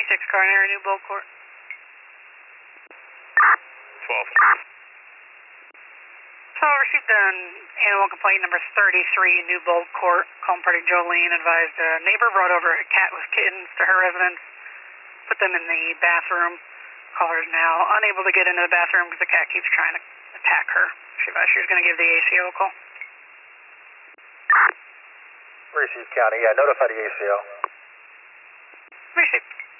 26 Coronary, New Bold Court. 12. So I received an animal complaint number 33, New Bold Court. Calm party Jolene advised a neighbor brought over a cat with kittens to her residence, put them in the bathroom. Caller is now unable to get into the bathroom because the cat keeps trying to attack her. She advised she was going to give the ACO a call. Received County, yeah, notify the ACO. Received.